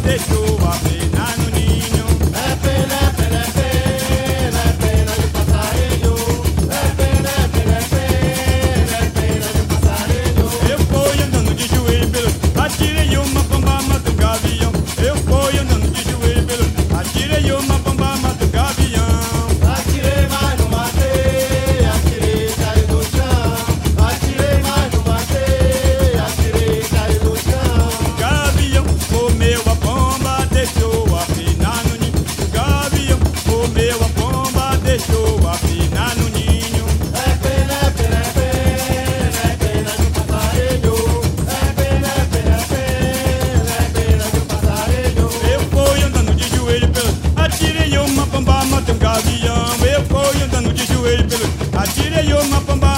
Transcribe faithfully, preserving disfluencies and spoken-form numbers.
deixou a pena no ninho. É pena, é pena, é pena, é pena de passarinho. É pena, é pena, é pena, é pena de passarinho. Eu fui andando de joelho pelo, atirei uma pomba, mato gavião. Eu fui andando de joelho pelo, atirei uma pomba, mato gavião. Atirei, mas não matei, atirei, caiu no chão. Atirei, mas não matei, atirei, caiu no chão. O gavião comeu a pomba, deixou a pena no ninho. O gavião comeu a pomba, deixou a pena no ninho. É pena, é pena, é pena, é pena de passarinho. É pena, é pena, é pena, é pena de passarinho. Eu fui andando de joelho pelo, atirei uma pomba, matei um gavião. Eu fui andando de joelho pelo, atirei uma pomba,